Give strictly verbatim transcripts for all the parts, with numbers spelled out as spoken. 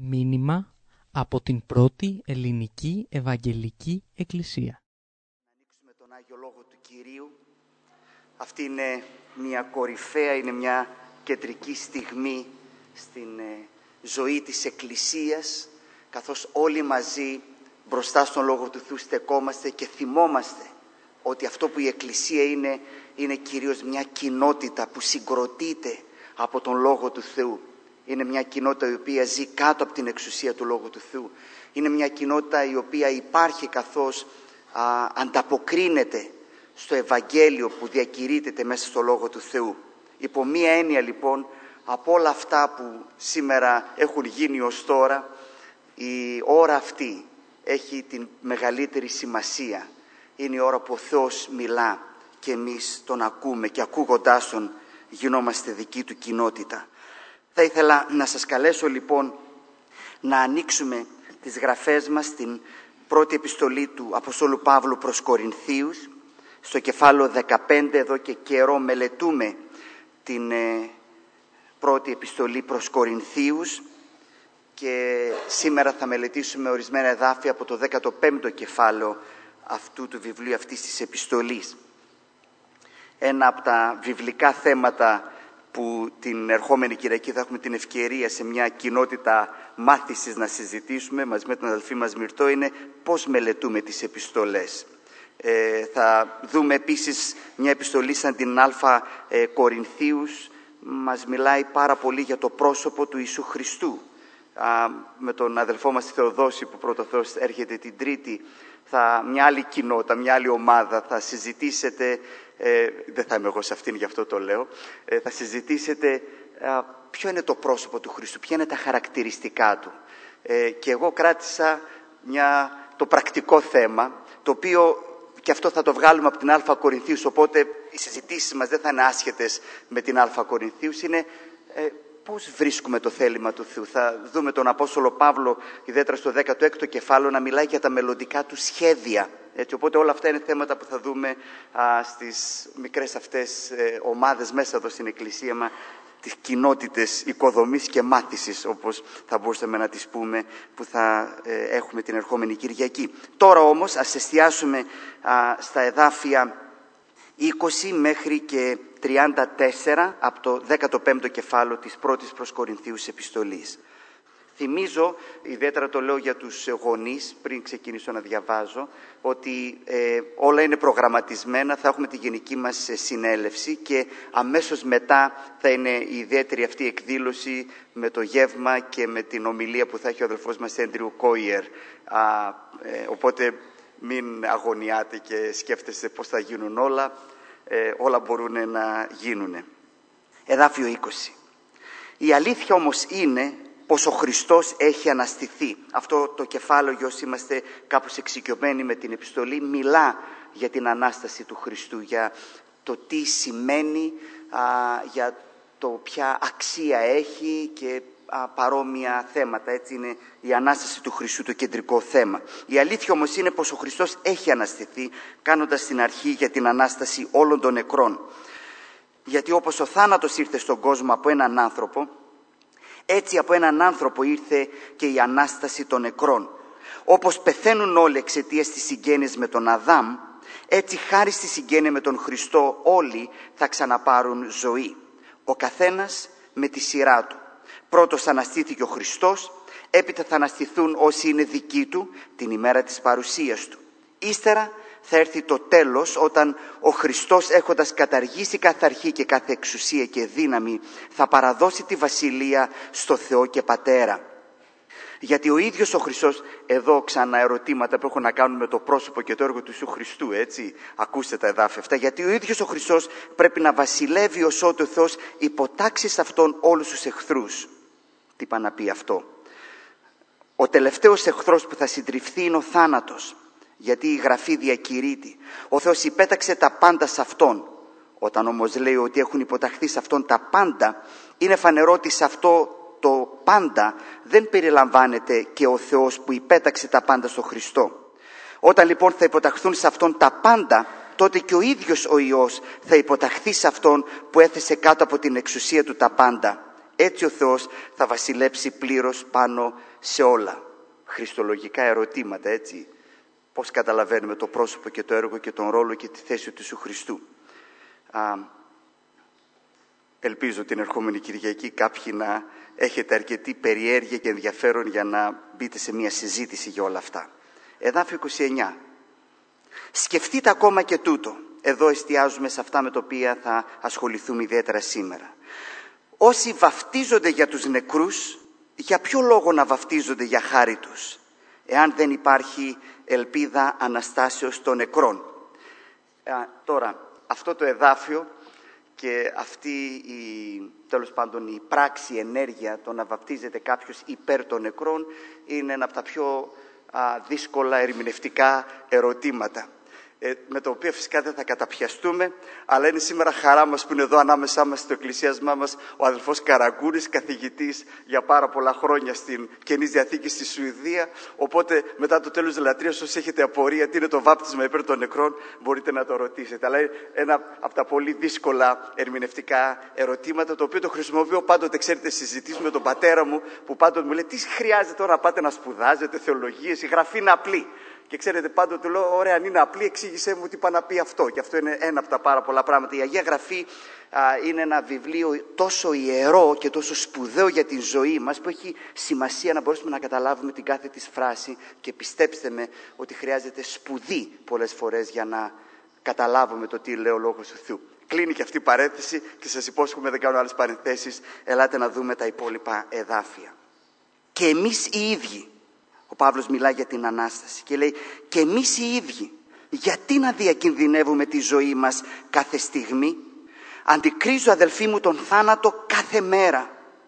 Μήνυμα από την πρώτη ελληνική Ευαγγελική Εκκλησία. Να ανοίξουμε τον Άγιο Λόγο του Κυρίου. Αυτή είναι μια κορυφαία, είναι μια κεντρική στιγμή στην ζωή της Εκκλησίας, καθώς όλοι μαζί μπροστά στον Λόγο του Θεού στεκόμαστε και θυμόμαστε ότι αυτό που η Εκκλησία είναι, είναι κυρίως μια κοινότητα που συγκροτείται από τον Λόγο του Θεού. Είναι μια κοινότητα η οποία ζει κάτω από την εξουσία του Λόγου του Θεού. Είναι μια κοινότητα η οποία υπάρχει καθώς α, ανταποκρίνεται στο Ευαγγέλιο που διακηρύττεται μέσα στο Λόγο του Θεού. Υπό μία έννοια λοιπόν, από όλα αυτά που σήμερα έχουν γίνει ως τώρα, η ώρα αυτή έχει την μεγαλύτερη σημασία. Είναι η ώρα που ο Θεός μιλά και εμείς τον ακούμε και ακούγοντάς τον γινόμαστε δική του κοινότητα. Θα ήθελα να σας καλέσω λοιπόν να ανοίξουμε τις γραφές μας στην πρώτη επιστολή του Αποστόλου Παύλου προς Κορινθίους, στο κεφάλαιο δεκαπέντε. Εδώ και καιρό μελετούμε την ε, πρώτη επιστολή προς Κορινθίους και σήμερα θα μελετήσουμε ορισμένα εδάφια από το δέκατο πέμπτο κεφάλαιο αυτού του βιβλίου, αυτής της επιστολής. Ένα από τα βιβλικά θέματα που την ερχόμενη Κυριακή θα έχουμε την ευκαιρία σε μια κοινότητα μάθησης να συζητήσουμε μαζί με τον αδελφή μας Μυρτώ είναι πώς μελετούμε τις επιστολές. Ε, θα δούμε επίσης μια επιστολή σαν την Α ε, Κορινθίους, μας μιλάει πάρα πολύ για το πρόσωπο του Ιησού Χριστού. Α, με τον αδελφό μας Θεοδόση που πρώτο Θεός έρχεται την Τρίτη, θα, μια άλλη κοινότητα, μια άλλη ομάδα θα συζητήσετε, ε, δεν θα είμαι εγώ σε αυτήν γι' αυτό το λέω, ε, θα συζητήσετε ε, ποιο είναι το πρόσωπο του Χριστού, ποια είναι τα χαρακτηριστικά του. Ε, και εγώ κράτησα μια, το πρακτικό θέμα, το οποίο και αυτό θα το βγάλουμε από την Α Κορινθίους, οπότε οι συζητήσεις μας δεν θα είναι άσχετες με την Α Κορινθίους, είναι ε, πώς βρίσκουμε το θέλημα του Θεού. Θα δούμε τον Απόστολο Παύλο, ιδιαίτερα στο δέκατο έκτο κεφάλαιο, να μιλάει για τα μελλοντικά του σχέδια. Έτσι, οπότε όλα αυτά είναι θέματα που θα δούμε α, στις μικρές αυτές ε, ομάδες μέσα εδώ στην Εκκλησία μας, τις κοινότητες οικοδομής και μάθησης, όπως θα μπορούσαμε να τις πούμε, που θα ε, έχουμε την ερχόμενη Κυριακή. Τώρα όμως ας εστιάσουμε α, στα εδάφια είκοσι μέχρι και τριάντα τέσσερα από το δέκατο πέμπτο κεφάλαιο της πρώτης προς Κορινθίους επιστολής. Θυμίζω, ιδιαίτερα το λέω για τους γονείς, πριν ξεκινήσω να διαβάζω, ότι ε, όλα είναι προγραμματισμένα, θα έχουμε τη γενική μας συνέλευση και αμέσως μετά θα είναι η ιδιαίτερη αυτή εκδήλωση με το γεύμα και με την ομιλία που θα έχει ο αδελφός μας Έντριου Κόιερ. Α, ε, οπότε μην αγωνιάτε και σκέφτεστε πώς θα γίνουν όλα, ε, όλα μπορούν να γίνουν. Εδάφιο είκοσι. Η αλήθεια όμως είναι πως ο Χριστός έχει αναστηθεί. Αυτό το κεφάλαιο, για όσοι είμαστε κάπως εξοικειωμένοι με την επιστολή, μιλά για την Ανάσταση του Χριστού, για το τι σημαίνει, α, για το ποια αξία έχει και α, παρόμοια θέματα. Έτσι είναι η Ανάσταση του Χριστού το κεντρικό θέμα. Η αλήθεια όμως είναι πως ο Χριστός έχει αναστηθεί, κάνοντας την αρχή για την Ανάσταση όλων των νεκρών. Γιατί όπως ο θάνατος ήρθε στον κόσμο από έναν άνθρωπο, έτσι από έναν άνθρωπο ήρθε και η Ανάσταση των νεκρών. Όπως πεθαίνουν όλοι εξαιτίας της συγγένειας με τον Αδάμ, έτσι χάρη στη συγγένεια με τον Χριστό όλοι θα ξαναπάρουν ζωή. Ο καθένας με τη σειρά του. Πρώτος αναστήθηκε ο Χριστός, έπειτα θα αναστηθούν όσοι είναι δικοί του την ημέρα της παρουσίας του. Ύστερα θα έρθει το τέλος, όταν ο Χριστός, έχοντας καταργήσει κάθε αρχή και κάθε εξουσία και δύναμη, θα παραδώσει τη βασιλεία στο Θεό και Πατέρα. Γιατί ο ίδιος ο Χριστός, εδώ ξανά ερωτήματα που έχουν να κάνουν με το πρόσωπο και το έργο του Ιησού Χριστού, έτσι, ακούστε τα εδάφια αυτά, γιατί ο ίδιος ο Χριστός πρέπει να βασιλεύει ως ότου ο Θεός υποτάξει σε Αυτόν όλους τους εχθρούς. Τι πάει να πει αυτό? Ο τελευταίος εχθρός που θα συντριφθεί είναι ο θάνατος. Γιατί η Γραφή διακηρύττει, ο Θεός υπέταξε τα πάντα σε Αυτόν. Όταν όμως λέει ότι έχουν υποταχθεί σε Αυτόν τα πάντα, είναι φανερό ότι σε αυτό το πάντα δεν περιλαμβάνεται και ο Θεός που υπέταξε τα πάντα στο Χριστό. Όταν λοιπόν θα υποταχθούν σε Αυτόν τα πάντα, τότε και ο ίδιος ο Υιός θα υποταχθεί σε Αυτόν που έθεσε κάτω από την εξουσία του τα πάντα. Έτσι ο Θεός θα βασιλέψει πλήρως πάνω σε όλα. Χριστολογικά ερωτήματα, έτσι. Πώς καταλαβαίνουμε το πρόσωπο και το έργο και τον ρόλο και τη θέση του Ιησού Χριστού. Α, ελπίζω την ερχόμενη Κυριακή κάποιοι να έχετε αρκετή περιέργεια και ενδιαφέρον για να μπείτε σε μια συζήτηση για όλα αυτά. Εδάφιο είκοσι εννιά. Σκεφτείτε ακόμα και τούτο. Εδώ εστιάζουμε σε αυτά με τα οποία θα ασχοληθούμε ιδιαίτερα σήμερα. Όσοι βαφτίζονται για τους νεκρούς, για ποιο λόγο να βαφτίζονται για χάρη τους, εάν δεν υπάρχει ελπίδα αναστάσεως των νεκρών. Ε, τώρα, αυτό το εδάφιο και αυτή η, τέλος πάντων, η πράξη, η ενέργεια, το να βαπτίζεται κάποιος υπέρ των νεκρών, είναι ένα από τα πιο α, δύσκολα ερμηνευτικά ερωτήματα, ε, με το οποίο φυσικά δεν θα καταπιαστούμε, αλλά είναι σήμερα χαρά μας που είναι εδώ ανάμεσά μας στο εκκλησίασμά μας ο αδελφός Καραγκούρης, καθηγητής για πάρα πολλά χρόνια στην Καινής Διαθήκη στη Σουηδία. Οπότε μετά το τέλος της λατρείας, όσοι έχετε απορία τι είναι το βάπτισμα υπέρ των νεκρών, μπορείτε να το ρωτήσετε. Αλλά είναι ένα από τα πολύ δύσκολα ερμηνευτικά ερωτήματα, το οποίο το χρησιμοποιώ πάντοτε, ξέρετε, συζητήσεις με τον πατέρα μου, που πάντοτε μου λέει τι χρειάζεται τώρα να πάτε να σπουδάζετε θεολογίες, η γραφή είναι απλή. Και ξέρετε, πάντοτε του λέω: ωραία, αν είναι απλή, εξήγησέ μου τι πάει να πει αυτό. Και αυτό είναι ένα από τα πάρα πολλά πράγματα. Η Αγία Γραφή α, είναι ένα βιβλίο τόσο ιερό και τόσο σπουδαίο για την ζωή μας, που έχει σημασία να μπορέσουμε να καταλάβουμε την κάθε της φράση. Και πιστέψτε με ότι χρειάζεται σπουδή πολλές φορές για να καταλάβουμε το τι λέει ο Λόγος του Θεού. Κλείνει και αυτή η παρένθεση και σας υπόσχομαι, δεν κάνω άλλες παρενθέσεις. Ελάτε να δούμε τα υπόλοιπα εδάφια. Και εμείς οι ίδιοι. Ο Παύλος μιλάει για την Ανάσταση και λέει και εμείς οι ίδιοι γιατί να διακινδυνεύουμε τη ζωή μας κάθε στιγμή. Αντικρίζω, αδελφοί μου, τον θάνατο κάθε μέρα.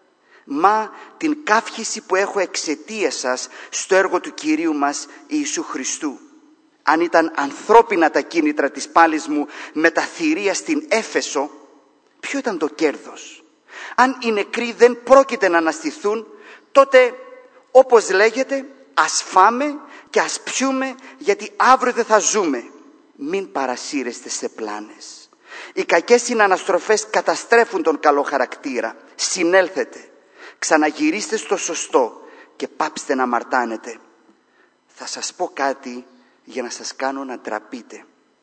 Μα την καύχηση που έχω εξαιτίας σας στο έργο του Κυρίου μας Ιησού Χριστού. Αν ήταν ανθρώπινα τα κίνητρα της πάλης μου με τα θηρία στην Έφεσο, ποιο ήταν το κέρδος? Αν οι νεκροί δεν πρόκειται να αναστηθούν, τότε όπως λέγεται, ας φάμε και ας πιούμε, γιατί αύριο δεν θα ζούμε. Μην παρασύρεστε σε πλάνες. Οι κακές συναναστροφές καταστρέφουν τον καλό χαρακτήρα. Συνέλθετε, ξαναγυρίστε στο σωστό και πάψτε να αμαρτάνετε. Θα σας πω κάτι για να σας κάνω να ντραπείτε.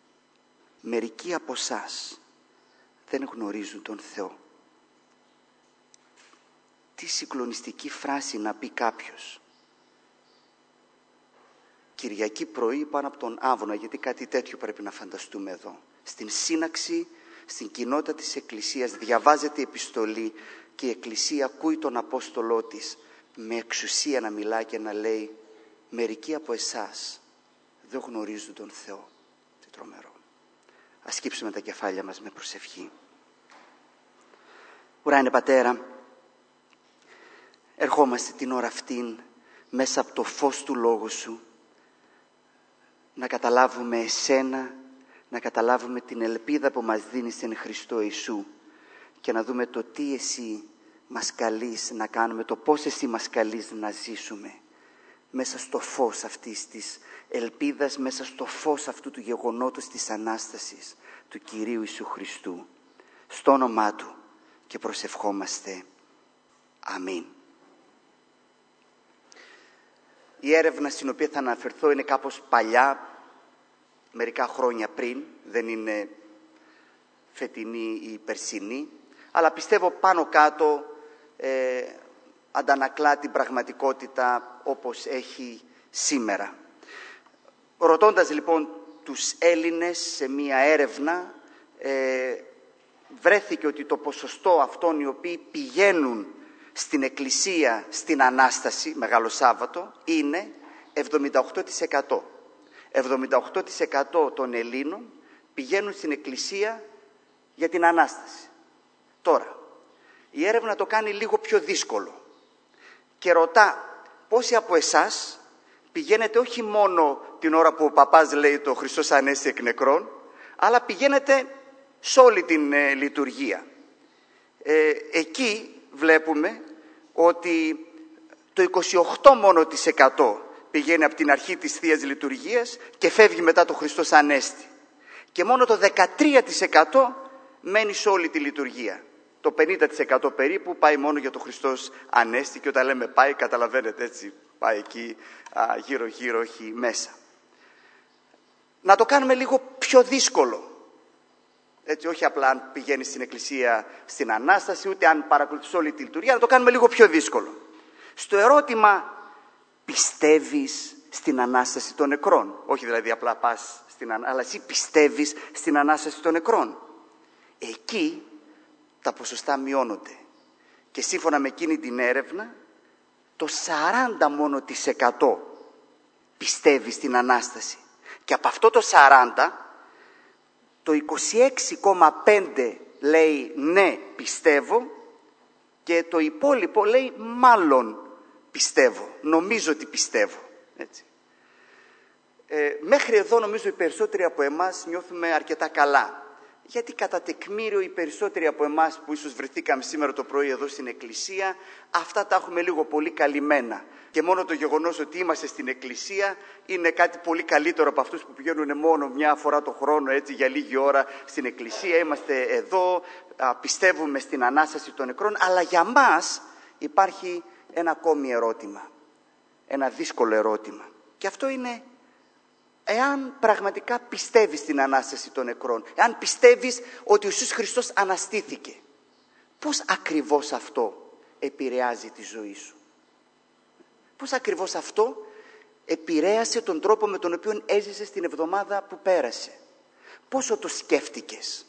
Μερικοί από εσάς δεν γνωρίζουν τον Θεό. Τι συγκλονιστική φράση να πει κάποιος. Κυριακή πρωί πάνω από τον Άβωνα, γιατί κάτι τέτοιο πρέπει να φανταστούμε εδώ. Στην σύναξη, στην κοινότητα της Εκκλησίας διαβάζεται η επιστολή και η Εκκλησία ακούει τον Απόστολό της με εξουσία να μιλάει και να λέει μερικοί από εσάς δεν γνωρίζουν τον Θεό. Τι τρομερό. Ας σκύψουμε τα κεφάλια μας με προσευχή. Ουράνιε Πατέρα, ερχόμαστε την ώρα αυτήν μέσα από το φως του Λόγου Σου να καταλάβουμε Εσένα, να καταλάβουμε την ελπίδα που μας δίνεις εν Χριστώ Ιησού και να δούμε το τι Εσύ μας καλείς να κάνουμε, το πώς Εσύ μας καλείς να ζήσουμε μέσα στο φως αυτής της ελπίδας, μέσα στο φως αυτού του γεγονότος της Ανάστασης του Κυρίου Ιησού Χριστού. Στο όνομά Του και προσευχόμαστε. Αμήν. Η έρευνα στην οποία θα αναφερθώ είναι κάπως παλιά, μερικά χρόνια πριν, δεν είναι φετινή ή περσινή, αλλά πιστεύω πάνω κάτω ε, αντανακλά την πραγματικότητα όπως έχει σήμερα. Ρωτώντας λοιπόν τους Έλληνες σε μία έρευνα, ε, βρέθηκε ότι το ποσοστό αυτών οι οποίοι πηγαίνουν στην Εκκλησία στην Ανάσταση, Μεγάλο Σάββατο, είναι εβδομήντα οκτώ τοις εκατό. εβδομήντα οκτώ τοις εκατό των Ελλήνων πηγαίνουν στην Εκκλησία για την Ανάσταση. Τώρα, η έρευνα το κάνει λίγο πιο δύσκολο και ρωτά πόσοι από εσάς πηγαίνετε όχι μόνο την ώρα που ο παπάς λέει το Χριστός Ανέστη εκ νεκρών, αλλά πηγαίνετε σε όλη την ε, λειτουργία. Ε, εκεί βλέπουμε ότι το είκοσι οκτώ μόνο της εκατό πηγαίνει από την αρχή της Θείας Λειτουργίας και φεύγει μετά το Χριστός Ανέστη. Και μόνο το δεκατρία τοις εκατό μένει σε όλη τη λειτουργία. Το πενήντα τοις εκατό περίπου πάει μόνο για το Χριστός Ανέστη, και όταν λέμε πάει, καταλαβαίνετε, έτσι, πάει εκεί γύρω-γύρω, όχι μέσα. Να το κάνουμε λίγο πιο δύσκολο. Έτσι, όχι απλά αν πηγαίνεις στην εκκλησία στην Ανάσταση, ούτε αν παρακολουθείς όλη τη λειτουργία, να το κάνουμε λίγο πιο δύσκολο. Στο ερώτημα, πιστεύεις στην Ανάσταση των νεκρών? Όχι δηλαδή απλά πας στην Ανάσταση, αλλά εσύ πιστεύεις στην Ανάσταση των νεκρών? Εκεί τα ποσοστά μειώνονται. Και σύμφωνα με εκείνη την έρευνα, το σαράντα μόνο της εκατό πιστεύει στην Ανάσταση. Και από αυτό το σαράντα, το είκοσι έξι κόμμα πέντε λέει ναι, πιστεύω, και το υπόλοιπο λέει μάλλον πιστεύω, νομίζω ότι πιστεύω. Έτσι. Ε, μέχρι εδώ νομίζω οι περισσότεροι από εμάς νιώθουμε αρκετά καλά. Γιατί κατά τεκμήριο οι περισσότεροι από εμάς που ίσως βρεθήκαμε σήμερα το πρωί εδώ στην εκκλησία, αυτά τα έχουμε λίγο πολύ καλυμμένα. Και μόνο το γεγονός ότι είμαστε στην εκκλησία είναι κάτι πολύ καλύτερο από αυτούς που πηγαίνουν μόνο μια φορά το χρόνο, έτσι, για λίγη ώρα στην εκκλησία. Είμαστε εδώ, πιστεύουμε στην Ανάσταση των νεκρών, αλλά για μας υπάρχει ένα ακόμη ερώτημα, ένα δύσκολο ερώτημα. Και αυτό είναι, εάν πραγματικά πιστεύεις στην Ανάσταση των νεκρών, εάν πιστεύεις ότι ο Ιησούς Χριστός αναστήθηκε, πώς ακριβώς αυτό επηρεάζει τη ζωή σου? Πώς ακριβώς αυτό επηρέασε τον τρόπο με τον οποίο έζησες την εβδομάδα που πέρασε? Πόσο το σκέφτηκες?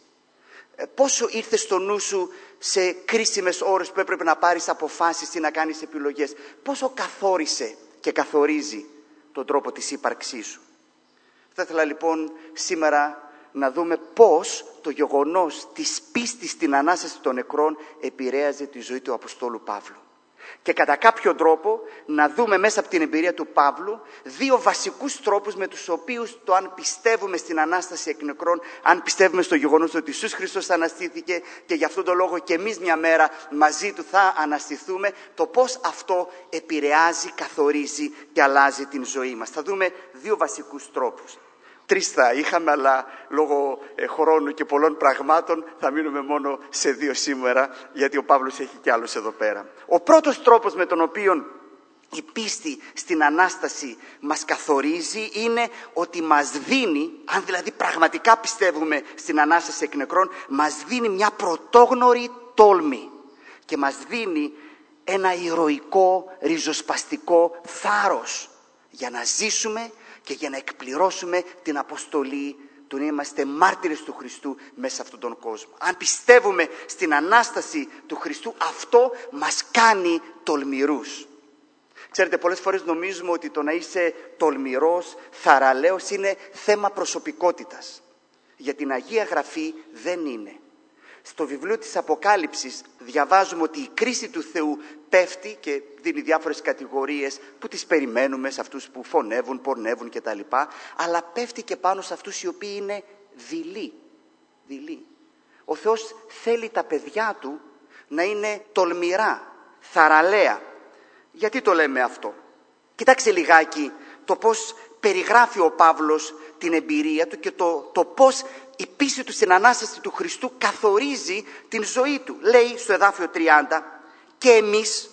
Πόσο ήρθε στο νου σου σε κρίσιμες ώρες που έπρεπε να πάρεις αποφάσεις ή να κάνεις επιλογές? Πόσο καθόρισε και καθορίζει τον τρόπο της ύπαρξής σου? Θα ήθελα λοιπόν σήμερα να δούμε πώς το γεγονός της πίστης στην Ανάσταση των νεκρών επηρέαζε τη ζωή του Αποστόλου Παύλου. Και κατά κάποιο τρόπο να δούμε μέσα από την εμπειρία του Παύλου δύο βασικούς τρόπους με τους οποίους το αν πιστεύουμε στην Ανάσταση εκ νεκρών, αν πιστεύουμε στο γεγονός ότι Ιησούς Χριστός αναστήθηκε και γι' αυτόν τον λόγο και εμείς μια μέρα μαζί του θα αναστηθούμε, το πώς αυτό επηρεάζει, καθορίζει και αλλάζει την ζωή μας. Θα δούμε δύο βασικούς τρόπους. Τρεις θα είχαμε, αλλά λόγω ε, χρόνου και πολλών πραγμάτων θα μείνουμε μόνο σε δύο σήμερα, γιατί ο Παύλος έχει κι άλλους εδώ πέρα. Ο πρώτος τρόπος με τον οποίο η πίστη στην Ανάσταση μας καθορίζει είναι ότι μας δίνει, αν δηλαδή πραγματικά πιστεύουμε στην Ανάσταση εκ νεκρών, μας δίνει μια πρωτόγνωρη τόλμη και μας δίνει ένα ηρωικό, ριζοσπαστικό θάρρος για να ζήσουμε και για να εκπληρώσουμε την αποστολή του να είμαστε μάρτυρες του Χριστού μέσα σε αυτόν τον κόσμο. Αν πιστεύουμε στην Ανάσταση του Χριστού, αυτό μας κάνει τολμηρούς. Ξέρετε, πολλές φορές νομίζουμε ότι το να είσαι τολμηρός, θαραλέος είναι θέμα προσωπικότητας. Για την Αγία Γραφή δεν είναι. Στο βιβλίο της Αποκάλυψης διαβάζουμε ότι η κρίση του Θεού πέφτει και δίνει διάφορες κατηγορίες που τις περιμένουμε σε αυτούς που φωνεύουν, πορνεύουν κτλ. Αλλά πέφτει και πάνω σε αυτούς οι οποίοι είναι δειλοί. δειλοί. Ο Θεός θέλει τα παιδιά του να είναι τολμηρά, θαραλέα. Γιατί το λέμε αυτό? Κοιτάξτε λιγάκι το πώς περιγράφει ο Παύλος την εμπειρία του και το, το πώς η πίστη του στην Ανάσταση του Χριστού καθορίζει την ζωή του. Λέει στο εδάφιο τριάντα, και εμείς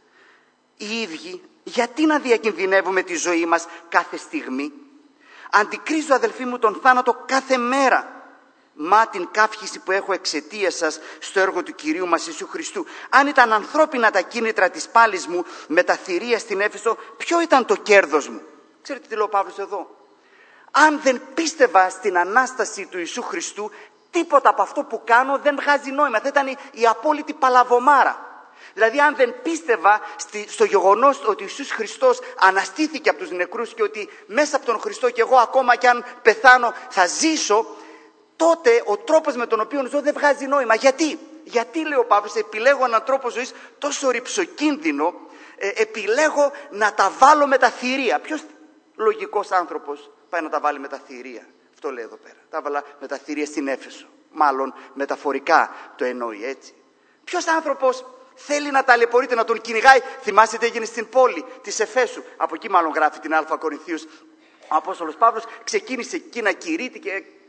οι ίδιοι γιατί να διακινδυνεύουμε τη ζωή μας κάθε στιγμή? Αντικρίζω, αδελφοί μου, τον θάνατο κάθε μέρα. Μα την καύχηση που έχω εξαιτίας σας στο έργο του Κυρίου μας Ιησού Χριστού. Αν ήταν ανθρώπινα τα κίνητρα της πάλης μου με τα θηρία στην Έφεσο, ποιο ήταν το κέρδος μου? Ξέρετε τι λέει ο Παύλος εδώ? Αν δεν πίστευα στην Ανάσταση του Ιησού Χριστού, τίποτα από αυτό που κάνω δεν βγάζει νόημα. Θα ήταν η απόλυτη παλαβομάρα. Δηλαδή, αν δεν πίστευα στο γεγονός ότι ο Ιησούς Χριστός αναστήθηκε από τους νεκρούς και ότι μέσα από τον Χριστό και εγώ ακόμα και αν πεθάνω θα ζήσω, τότε ο τρόπος με τον οποίο ζω δεν βγάζει νόημα. Γιατί? Γιατί, λέει ο Παύλος, επιλέγω έναν τρόπο ζωής τόσο ρυψοκίνδυνο, ε, επιλέγω να τα βάλω με τα θηρία. Ποιος λογικός άνθρωπος πάει να τα βάλει με τα θηρία? Αυτό λέει εδώ πέρα. Τα βάλα με τα θηρία στην Έφεσο. Μάλλον μεταφορικά το εννοεί, έτσι. Ποιος άνθρωπος θέλει να ταλαιπωρείται, να τον κυνηγάει? Θυμάστε τι έγινε στην πόλη της Εφέσου? Από εκεί μάλλον γράφει την Α Κορινθίους ο Απόστολος Παύλος. Ξεκίνησε εκεί να κηρύττει και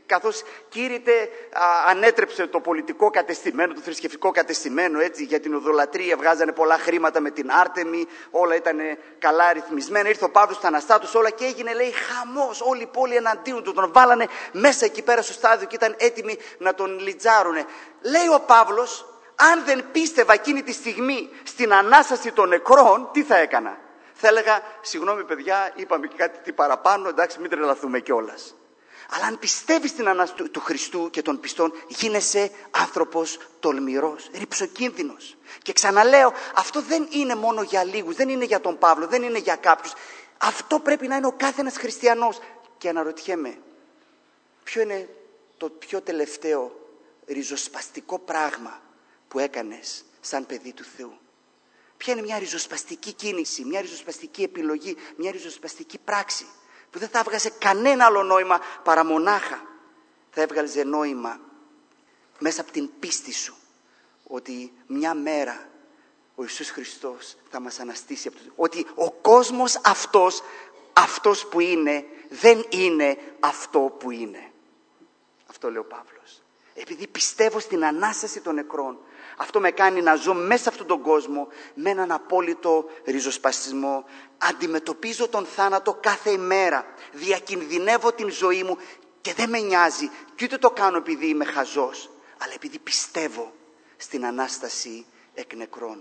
καθώς κήρυτε, ανέτρεψε το πολιτικό κατεστημένο, το θρησκευτικό κατεστημένο, έτσι, για την οδολατρία βγάζανε πολλά χρήματα με την Άρτεμη, όλα ήταν καλά ρυθμισμένα. Ήρθε ο Παύλος του Αναστάτους, όλα και έγινε, λέει, χαμός, όλη η πόλη εναντίον του, τον βάλανε μέσα εκεί πέρα στο στάδιο και ήταν έτοιμοι να τον λιτζάρουνε. Λέει ο Παύλος, αν δεν πίστευα εκείνη τη στιγμή στην Ανάσταση των νεκρών, τι θα έκανα? Θα έλεγα, συγγνώμη παιδιά, είπαμε και κάτι παραπάνω, εντάξει, μην τρελαθούμε κιόλας. Αλλά αν πιστεύεις στην Ανάσταση του Χριστού και των πιστών, γίνεσαι άνθρωπος τολμηρός, ρυψοκίνδυνος. Και ξαναλέω, αυτό δεν είναι μόνο για λίγους, δεν είναι για τον Παύλο, δεν είναι για κάποιους. Αυτό πρέπει να είναι ο κάθε ένας χριστιανός. Και αναρωτιέμαι, ποιο είναι το πιο τελευταίο ριζοσπαστικό πράγμα που έκανες σαν παιδί του Θεού? Ποια είναι μια ριζοσπαστική κίνηση, μια ριζοσπαστική επιλογή, μια ριζοσπαστική πράξη που δεν θα έβγαζε κανένα άλλο νόημα παρά μονάχα θα έβγαζε νόημα μέσα από την πίστη σου ότι μια μέρα ο Ιησούς Χριστός θα μας αναστήσει από το... ότι ο κόσμος αυτός, αυτός που είναι, δεν είναι αυτό που είναι. Αυτό λέει ο Παύλος. Επειδή πιστεύω στην Ανάσταση των νεκρών, αυτό με κάνει να ζω μέσα σε αυτόν τον κόσμο με έναν απόλυτο ριζοσπαστισμό. Αντιμετωπίζω τον θάνατο κάθε ημέρα. Διακινδυνεύω την ζωή μου και δεν με νοιάζει. Και ούτε το κάνω επειδή είμαι χαζός, αλλά επειδή πιστεύω στην Ανάσταση εκ νεκρών.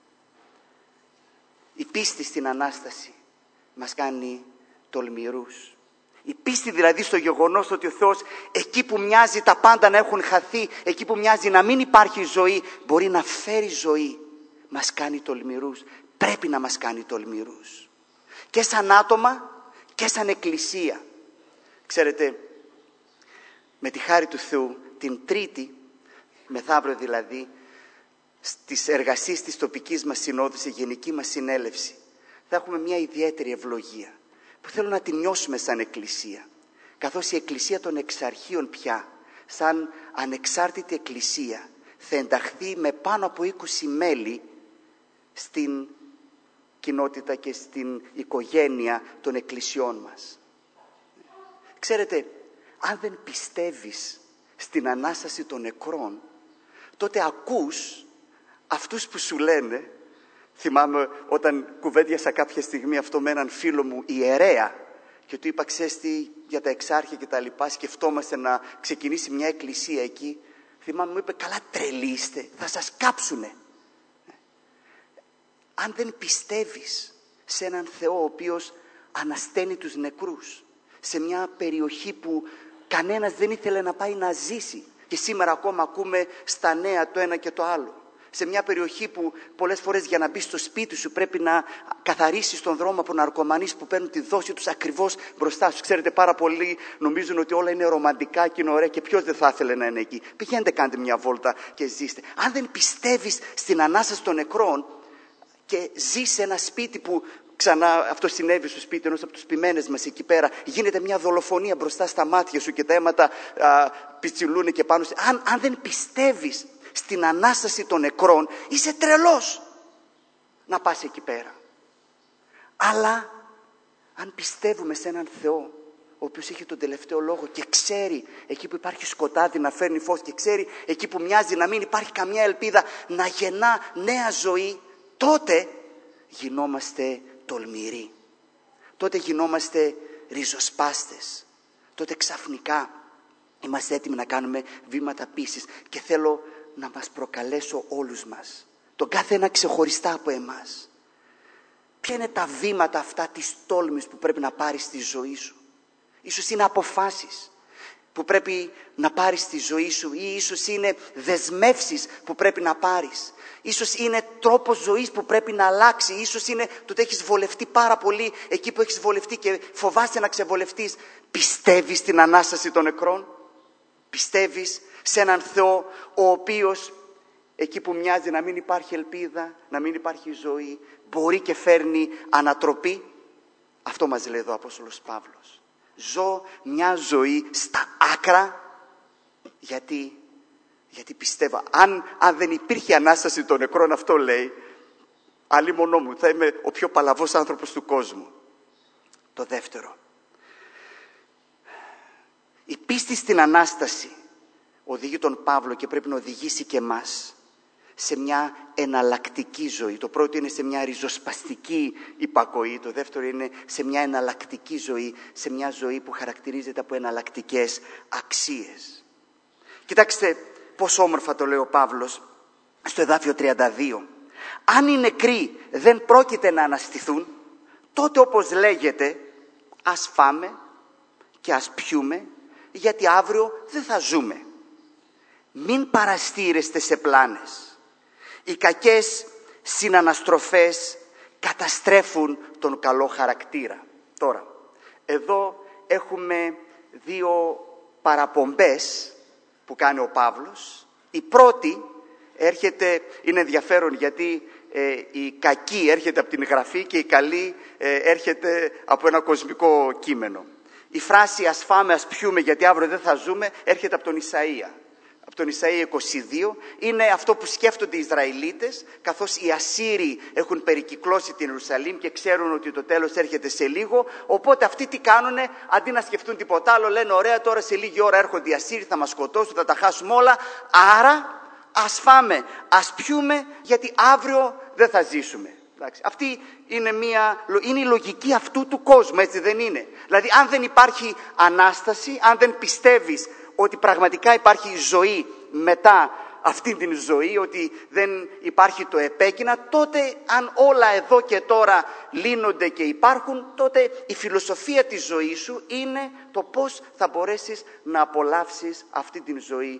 Η πίστη στην Ανάσταση μας κάνει τολμηρούς. Η πίστη δηλαδή στο γεγονός ότι ο Θεός εκεί που μοιάζει τα πάντα να έχουν χαθεί, εκεί που μοιάζει να μην υπάρχει ζωή, μπορεί να φέρει ζωή, μας κάνει τολμηρούς. Πρέπει να μας κάνει τολμηρούς. Και σαν άτομα και σαν εκκλησία. Ξέρετε, με τη χάρη του Θεού, την Τρίτη, μεθαύριο δηλαδή, στις εργασίες της τοπικής μας συνόδου, στη γενική μας συνέλευση, θα έχουμε μια ιδιαίτερη ευλογία που θέλω να την νιώσουμε σαν εκκλησία. Καθώς η εκκλησία των εξαρχείων πια, σαν ανεξάρτητη εκκλησία, θα ενταχθεί με πάνω από είκοσι μέλη στην κοινότητα και στην οικογένεια των εκκλησιών μας. Ξέρετε, αν δεν πιστεύεις στην Ανάσταση των νεκρών, τότε ακούς αυτούς που σου λένε. Θυμάμαι όταν κουβέντιασα κάποια στιγμή αυτό με έναν φίλο μου ιερέα και του είπα, ξέρεις τι, για τα εξάρχεια και τα λοιπά, σκεφτόμαστε να ξεκινήσει μια εκκλησία εκεί. Θυμάμαι μου είπε, καλά τρελοί είστε, θα σας κάψουνε. Αν δεν πιστεύεις σε έναν Θεό ο οποίος ανασταίνει τους νεκρούς, σε μια περιοχή που κανένας δεν ήθελε να πάει να ζήσει και σήμερα ακόμα ακούμε στα νέα το ένα και το άλλο, σε μια περιοχή που πολλές φορές για να μπει στο σπίτι σου πρέπει να καθαρίσεις τον δρόμο από ναρκωμανείς που παίρνουν τη δόση τους ακριβώς μπροστά σου. Ξέρετε, πάρα πολλοί νομίζουν ότι όλα είναι ρομαντικά και είναι ωραία και ποιος δεν θα ήθελε να είναι εκεί. Πηγαίνετε, κάντε μια βόλτα και ζήστε. Αν δεν πιστεύεις στην Ανάσταση των νεκρών και ζεις σε ένα σπίτι που, ξανά αυτό συνέβη στο σπίτι ενός από τους ποιμένες μας εκεί πέρα, γίνεται μια δολοφονία μπροστά στα μάτια σου και τα αίματα α, πιτσιλούν και πάνω. Αν, αν δεν πιστεύεις στην Ανάσταση των νεκρών, είσαι τρελός να πας εκεί πέρα. Αλλά αν πιστεύουμε σε έναν Θεό ο οποίος έχει τον τελευταίο λόγο και ξέρει εκεί που υπάρχει σκοτάδι να φέρνει φως και ξέρει εκεί που μοιάζει να μην υπάρχει καμιά ελπίδα να γεννά νέα ζωή, τότε γινόμαστε τολμηροί. Τότε γινόμαστε ριζοσπάστες. Τότε ξαφνικά είμαστε έτοιμοι να κάνουμε βήματα πίστης. Και θέλω να μας προκαλέσω όλους μας, τον κάθε ένα ξεχωριστά από εμάς. Ποια είναι τα βήματα αυτά της τόλμης που πρέπει να πάρεις στη ζωή σου? Ίσως είναι αποφάσεις που πρέπει να πάρεις στη ζωή σου, ή ίσως είναι δεσμεύσεις που πρέπει να πάρεις. Ίσως είναι τρόπος ζωής που πρέπει να αλλάξει. Ίσως είναι το ότι έχεις βολευτεί πάρα πολύ εκεί που έχεις βολευτεί και φοβάσαι να ξεβολευτείς. Πιστεύεις στην Ανάσταση των νεκρών? Πιστεύεις σε έναν Θεό ο οποίος εκεί που μοιάζει να μην υπάρχει ελπίδα, να μην υπάρχει ζωή, μπορεί και φέρνει ανατροπή? Αυτό μας λέει εδώ ο Απόστολος Παύλος. Ζω μια ζωή στα άκρα γιατί, γιατί πιστεύω. Αν, αν δεν υπήρχε Ανάσταση των νεκρών, αυτό λέει, αλίμονό μου, θα είμαι ο πιο παλαβός άνθρωπος του κόσμου. Το δεύτερο, Η πίστη στην Ανάσταση οδηγεί τον Παύλο και πρέπει να οδηγήσει και εμάς σε μια εναλλακτική ζωή. Το πρώτο είναι σε μια ριζοσπαστική υπακοή. Το δεύτερο είναι σε μια εναλλακτική ζωή, σε μια ζωή που χαρακτηρίζεται από εναλλακτικές αξίες. Κοιτάξτε πόσο όμορφα το λέει ο Παύλος στο εδάφιο τριάντα δύο. Αν οι νεκροί δεν πρόκειται να αναστηθούν, τότε όπως λέγεται, ας φάμε και ας πιούμε, γιατί αύριο δεν θα ζούμε. Μην παραστήρεστε σε πλάνες. Οι κακές συναναστροφές καταστρέφουν τον καλό χαρακτήρα. Τώρα, εδώ έχουμε δύο παραπομπές που κάνει ο Παύλος. Η πρώτη έρχεται, είναι ενδιαφέρον γιατί ε, η κακή έρχεται από την Γραφή και η καλή ε, έρχεται από ένα κοσμικό κείμενο. Η φράση «ας φάμε, ας πιούμε γιατί αύριο δεν θα ζούμε» έρχεται από τον Ισαΐα. Από τον Ισαΐα είκοσι δύο, είναι αυτό που σκέφτονται οι Ισραηλίτες, καθώς οι Ασσύριοι έχουν περικυκλώσει την Ιερουσαλήμ και ξέρουν ότι το τέλος έρχεται σε λίγο. Οπότε αυτοί τι κάνουνε, αντί να σκεφτούν τίποτα άλλο, λένε ωραία, τώρα σε λίγη ώρα έρχονται οι Ασσύριοι, θα μας σκοτώσουν, θα τα χάσουμε όλα. Άρα ας φάμε, ας πιούμε, γιατί αύριο δεν θα ζήσουμε. Εντάξει. Αυτή είναι, μια, είναι η λογική αυτού του κόσμου, έτσι δεν είναι? Δηλαδή αν δεν υπάρχει Ανάσταση, αν δεν πιστεύεις ότι πραγματικά υπάρχει ζωή μετά αυτήν την ζωή, ότι δεν υπάρχει το επέκεινα, τότε αν όλα εδώ και τώρα λύνονται και υπάρχουν, τότε η φιλοσοφία της ζωής σου είναι το πώς θα μπορέσεις να απολαύσεις αυτή την ζωή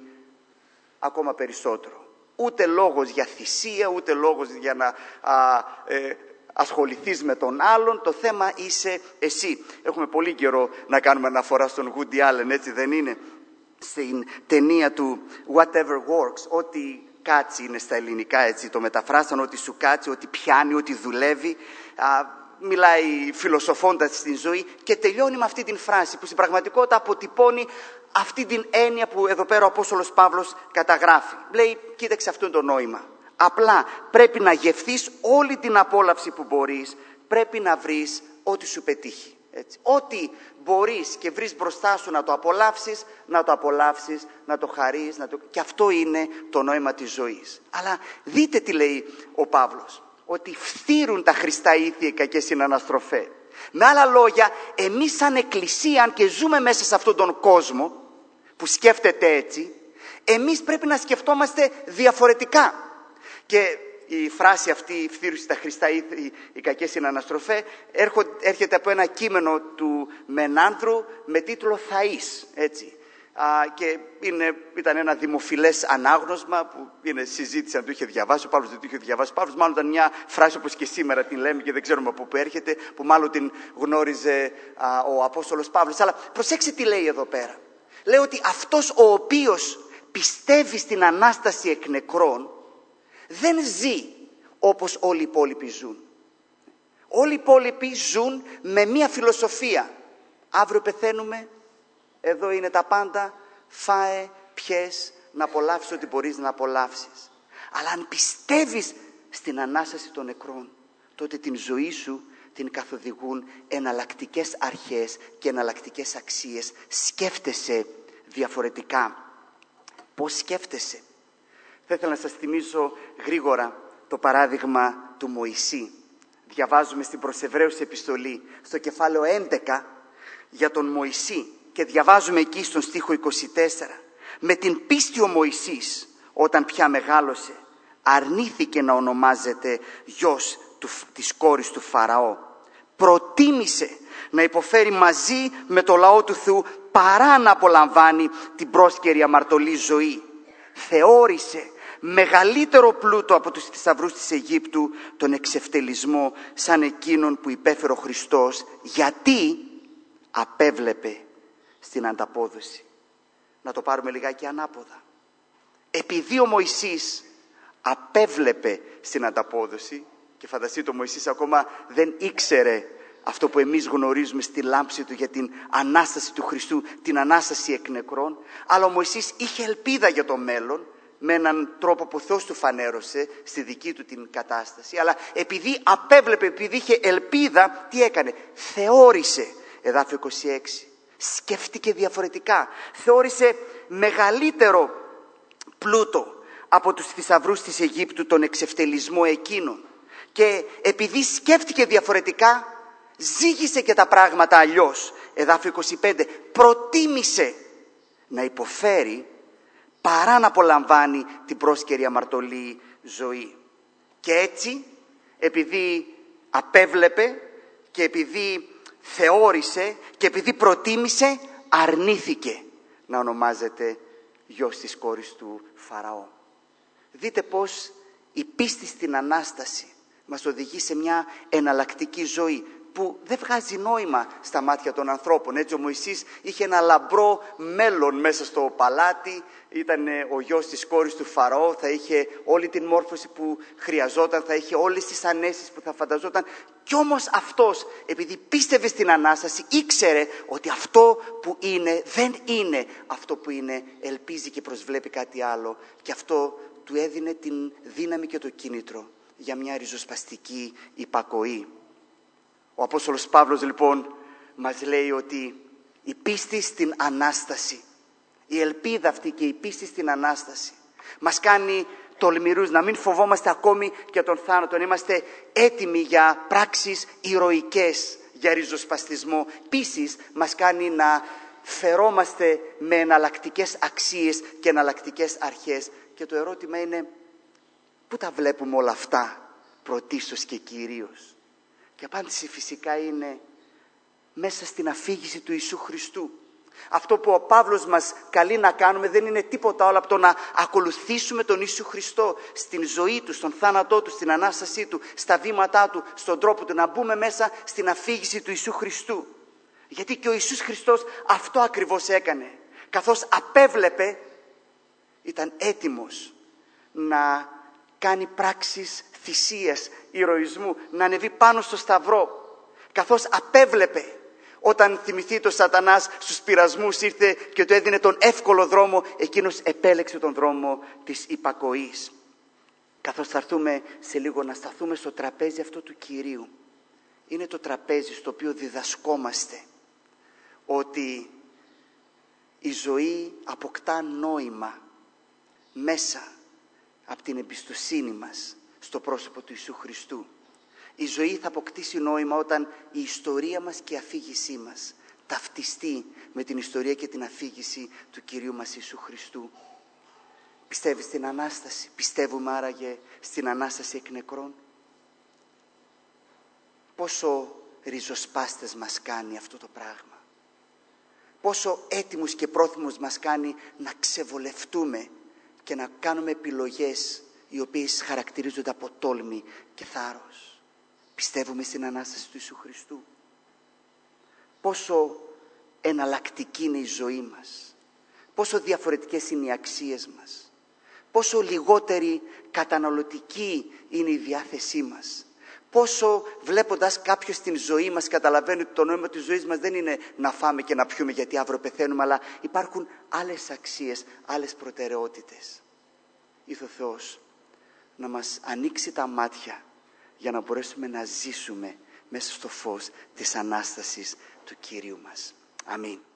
ακόμα περισσότερο. Ούτε λόγος για θυσία, ούτε λόγος για να α, ε, ασχοληθείς με τον άλλον. Το θέμα είσαι εσύ. Έχουμε πολύ καιρό να κάνουμε αναφορά στον Woody Allen, έτσι δεν είναι? Στην ταινία του Whatever Works, ό,τι κάτσει είναι στα ελληνικά, έτσι το μεταφράσαν, ό,τι σου κάτσει, ό,τι πιάνει, ό,τι δουλεύει. Α, μιλάει φιλοσοφώντας στην ζωή και τελειώνει με αυτή την φράση που στην πραγματικότητα αποτυπώνει αυτή την έννοια που εδώ πέρα ο Απόστολος Παύλος καταγράφει. Λέει, κοίταξε αυτό το νόημα. Απλά πρέπει να γευθείς όλη την απόλαυση που μπορείς, πρέπει να βρεις ό,τι σου πετύχει. Έτσι. Ό,τι μπορείς και βρεις μπροστά σου να το απολαύσεις, να το απολαύσεις, να το χαρείς. Να το... Και αυτό είναι το νόημα της ζωής. Αλλά δείτε τι λέει ο Παύλος. Ότι φθήρουν τα χρηστά ήθη οι κακές συναναστροφές. Με άλλα λόγια, εμείς σαν εκκλησία, αν και ζούμε μέσα σε αυτόν τον κόσμο που σκέφτεται έτσι, εμείς πρέπει να σκεφτόμαστε διαφορετικά. Και η φράση αυτή, η φθήρουση τα χρηστά ήθη, οι κακές συναναστροφές, έρχεται από ένα κείμενο του Μενάνδρου με τίτλο «Θαΐς», έτσι. Α, και είναι, ήταν ένα δημοφιλές ανάγνωσμα που είναι συζήτηση αν το είχε διαβάσει ο Παύλος, δεν το είχε διαβάσει ο Παύλος. Μάλλον ήταν μια φράση όπως και σήμερα την λέμε και δεν ξέρουμε από πού έρχεται, που μάλλον την γνώριζε α, ο Απόστολος Παύλος. Αλλά προσέξτε τι λέει εδώ πέρα. Λέει ότι αυτός ο οποίος πιστεύει στην Ανάσταση εκ νεκρών δεν ζει όπως όλοι οι υπόλοιποι ζουν. Όλοι οι υπόλοιποι ζουν με μία φιλοσοφία. Αύριο πεθαίνουμε, εδώ είναι τα πάντα, φάε, πιες, να απολαύσεις ό,τι μπορείς να απολαύσεις. Αλλά αν πιστεύεις στην Ανάσταση των νεκρών, τότε την ζωή σου την καθοδηγούν εναλλακτικές αρχές και εναλλακτικές αξίες. Σκέφτεσαι διαφορετικά. Πώς σκέφτεσαι? Θα ήθελα να σας θυμίσω γρήγορα το παράδειγμα του Μωυσή. Διαβάζουμε στην προς Εβραίους επιστολή, στο κεφάλαιο έντεκα, για τον Μωυσή. Και διαβάζουμε εκεί στον στίχο είκοσι τέσσερα. Με την πίστη ο Μωυσής, όταν πια μεγάλωσε, αρνήθηκε να ονομάζεται γιος του, της κόρης του Φαραώ. Προτίμησε να υποφέρει μαζί με το λαό του Θεού παρά να απολαμβάνει την πρόσκαιρη αμαρτωλή ζωή. Θεώρησε μεγαλύτερο πλούτο από τους θησαυρούς της Αιγύπτου τον εξευτελισμό σαν εκείνον που υπέφερε ο Χριστός, γιατί απέβλεπε στην ανταπόδοση. Να το πάρουμε λιγάκι ανάποδα. Επειδή ο Μωυσής απέβλεπε στην ανταπόδοση, και φανταστείτε ο Μωυσής ακόμα δεν ήξερε αυτό που εμείς γνωρίζουμε στη λάμψη του για την Ανάσταση του Χριστού, την Ανάσταση εκ νεκρών, αλλά ο Μωυσής είχε ελπίδα για το μέλλον, με έναν τρόπο που ο Θεός του φανέρωσε στη δική του την κατάσταση, αλλά επειδή απέβλεπε, επειδή είχε ελπίδα, τι έκανε? Θεώρησε, εδάφιο είκοσι έξι, Σκέφτηκε διαφορετικά. Θεώρησε μεγαλύτερο πλούτο από τους θησαυρούς της Αιγύπτου τον εξευτελισμό εκείνων. Και επειδή σκέφτηκε διαφορετικά, ζήγησε και τα πράγματα αλλιώς. Εδάφιο είκοσι πέντε. Προτίμησε να υποφέρει παρά να απολαμβάνει την πρόσκαιρη αμαρτωλή ζωή. Και έτσι, επειδή απέβλεπε και επειδή θεώρησε και επειδή προτίμησε, αρνήθηκε να ονομάζεται γιος της κόρης του Φαραώ. Δείτε πως η πίστη στην Ανάσταση μας οδηγεί σε μια εναλλακτική ζωή που δεν βγάζει νόημα στα μάτια των ανθρώπων. Έτσι ο Μωυσής είχε ένα λαμπρό μέλλον μέσα στο παλάτι, ήταν ο γιος της κόρης του Φαραώ, θα είχε όλη την μόρφωση που χρειαζόταν, θα είχε όλες τις ανέσεις που θα φανταζόταν. Κι όμως αυτός, επειδή πίστευε στην Ανάσταση, ήξερε ότι αυτό που είναι δεν είναι αυτό που είναι, ελπίζει και προσβλέπει κάτι άλλο, και αυτό του έδινε την δύναμη και το κίνητρο για μια ριζοσπαστική υπακοή. Ο Απόστολος Παύλος λοιπόν μας λέει ότι η πίστη στην Ανάσταση, η ελπίδα αυτή και η πίστη στην Ανάσταση μας κάνει τολμηρούς, να μην φοβόμαστε ακόμη και τον θάνατο, να είμαστε έτοιμοι για πράξεις ηρωικές, για ριζοσπαστισμό. Επίσης μας κάνει να φερόμαστε με εναλλακτικές αξίες και εναλλακτικές αρχές. Και το ερώτημα είναι, πού τα βλέπουμε όλα αυτά πρωτίστως και κυρίως? Και η απάντηση φυσικά είναι μέσα στην αφήγηση του Ιησού Χριστού. Αυτό που ο Παύλος μας καλεί να κάνουμε δεν είναι τίποτα άλλο από το να ακολουθήσουμε τον Ιησού Χριστό στην ζωή του, στον θάνατό του, στην Ανάστασή του, στα βήματά του, στον τρόπο του, να μπούμε μέσα στην αφήγηση του Ιησού Χριστού. Γιατί και ο Ιησούς Χριστός αυτό ακριβώς έκανε. Καθώς απέβλεπε, ήταν έτοιμος να κάνει πράξεις θυσίας, ηρωισμού, να ανεβεί πάνω στο σταυρό. Καθώς απέβλεπε, όταν θυμηθεί το Σατανάς στους πειρασμούς ήρθε και του έδινε τον εύκολο δρόμο, εκείνος επέλεξε τον δρόμο της υπακοής. Καθώς θα έρθουμε σε λίγο να σταθούμε στο τραπέζι αυτό του Κυρίου, είναι το τραπέζι στο οποίο διδασκόμαστε ότι η ζωή αποκτά νόημα μέσα από την εμπιστοσύνη μας στο πρόσωπο του Ιησού Χριστού. Η ζωή θα αποκτήσει νόημα όταν η ιστορία μας και η αφήγησή μας ταυτιστεί με την ιστορία και την αφήγηση του Κυρίου μας Ιησού Χριστού. Πιστεύεις στην Ανάσταση? Πιστεύουμε άραγε στην Ανάσταση εκ νεκρών? Πόσο ριζοσπάστες μας κάνει αυτό το πράγμα. Πόσο έτοιμους και πρόθυμους μας κάνει να ξεβολευτούμε και να κάνουμε επιλογές οι οποίες χαρακτηρίζονται από τόλμη και θάρρος. Πιστεύουμε στην Ανάσταση του Ιησού Χριστού? Πόσο εναλλακτική είναι η ζωή μας. Πόσο διαφορετικές είναι οι αξίες μας. Πόσο λιγότερη καταναλωτική είναι η διάθεσή μας. Πόσο βλέποντας κάποιος την ζωή μας καταλαβαίνει ότι το νόημα της ζωής μας δεν είναι να φάμε και να πιούμε γιατί αύριο πεθαίνουμε, αλλά υπάρχουν άλλες αξίες, άλλες προτεραιότητες. Ήθω ο Θεός να μας ανοίξει τα μάτια για να μπορέσουμε να ζήσουμε μέσα στο φως της Ανάστασης του Κυρίου μας. Αμήν.